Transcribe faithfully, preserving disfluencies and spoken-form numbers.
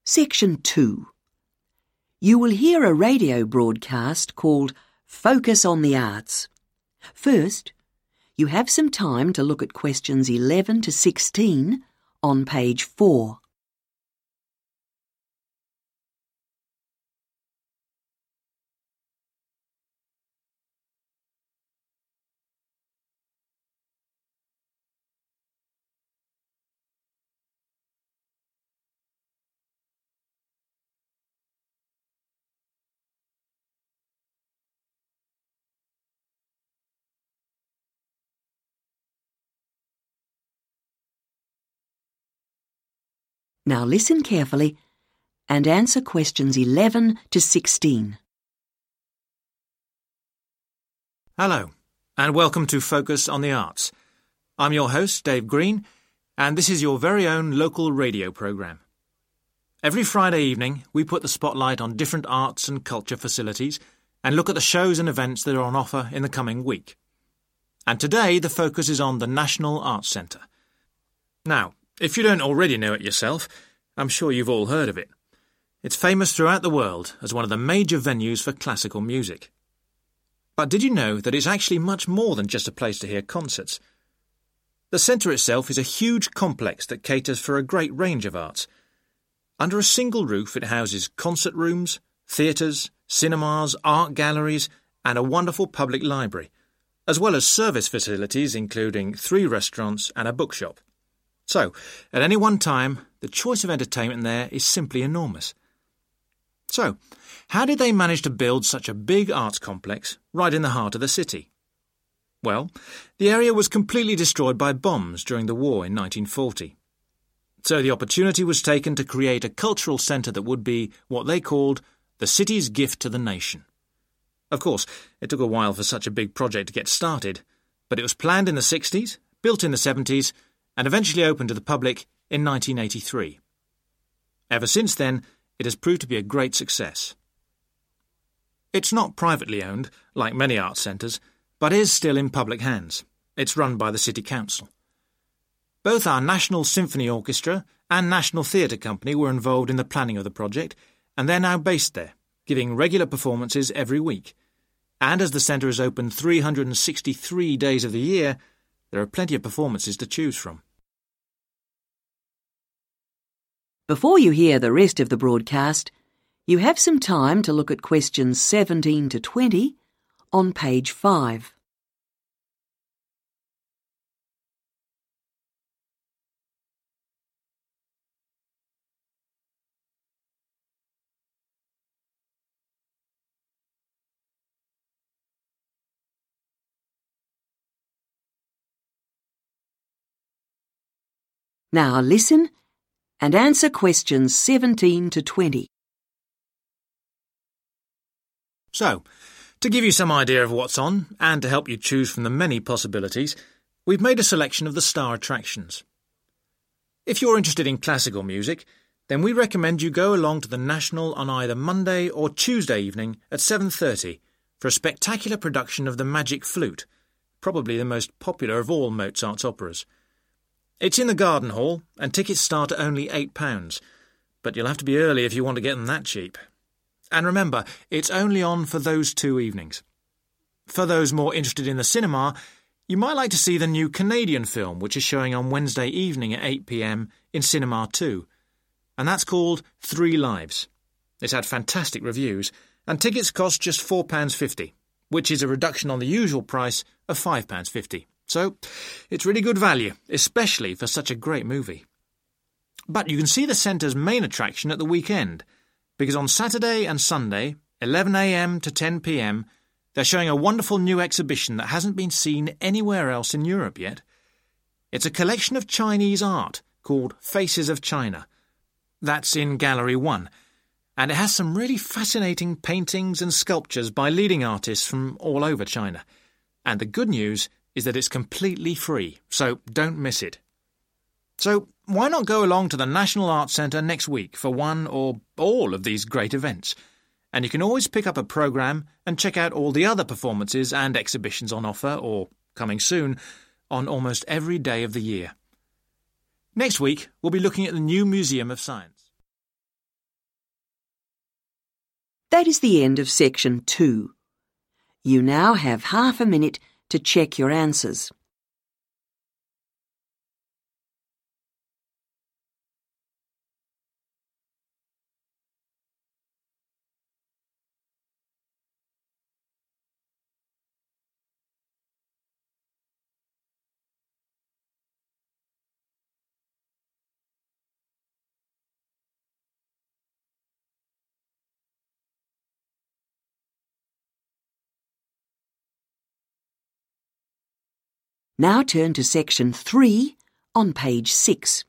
Section two. You will hear a radio broadcast called Focus on the Arts. First, you have some time to look at questions eleven to sixteen on page four. Now listen carefully and answer questions eleven to sixteen. Hello, and welcome to Focus on the Arts. I'm your host, Dave Green, and this is your very own local radio programme. Every Friday evening, we put the spotlight on different arts and culture facilities and look at the shows and events that are on offer in the coming week. And today, the focus is on the National Arts Centre. Now, if you don't already know it yourself, I'm sure you've all heard of it. It's famous throughout the world as one of the major venues for classical music. But did you know that it's actually much more than just a place to hear concerts? The centre itself is a huge complex that caters for a great range of arts. Under a single roof it houses concert rooms, theatres, cinemas, art galleries and a wonderful public library, as well as service facilities including three restaurants and a bookshop. So, at any one time, the choice of entertainment there is simply enormous. So, how did they manage to build such a big arts complex right in the heart of the city? Well, the area was completely destroyed by bombs during the war in nineteen forty. So the opportunity was taken to create a cultural centre that would be what they called the city's gift to the nation. Of course, it took a while for such a big project to get started, but it was planned in the sixties, built in the seventies, and eventually opened to the public in nineteen eighty-three. Ever since then, it has proved to be a great success. It's not privately owned, like many arts centres, but is still in public hands. It's run by the City Council. Both our National Symphony Orchestra and National Theatre Company were involved in the planning of the project, and they're now based there, giving regular performances every week. And as the centre is open three hundred sixty-three days of the year, there are plenty of performances to choose from. Before you hear the rest of the broadcast, you have some time to look at questions seventeen to twenty on page five. Now listen and answer questions seventeen to twenty. So, to give you some idea of what's on, and to help you choose from the many possibilities, we've made a selection of the star attractions. If you're interested in classical music, then we recommend you go along to the National on either Monday or Tuesday evening at seven thirty for a spectacular production of The Magic Flute, probably the most popular of all Mozart's operas. It's in the Garden Hall, and tickets start at only eight pounds, but you'll have to be early if you want to get them that cheap. And remember, it's only on for those two evenings. For those more interested in the cinema, you might like to see the new Canadian film, which is showing on Wednesday evening at eight p m in Cinema two, and that's called Three Lives. It's had fantastic reviews, and tickets cost just four pounds fifty, which is a reduction on the usual price of five pounds fifty. So, it's really good value, especially for such a great movie. But you can see the centre's main attraction at the weekend, because on Saturday and Sunday, eleven a m to ten p m, they're showing a wonderful new exhibition that hasn't been seen anywhere else in Europe yet. It's a collection of Chinese art called Faces of China. That's in Gallery one, and it has some really fascinating paintings and sculptures by leading artists from all over China. And the good news is that it's completely free, so don't miss it. So why not go along to the National Arts Centre next week for one or all of these great events? And you can always pick up a programme and check out all the other performances and exhibitions on offer, or coming soon, on almost every day of the year. Next week, we'll be looking at the new Museum of Science. That is the end of section two. You now have half a minute to check your answers. Now turn to section three on page six.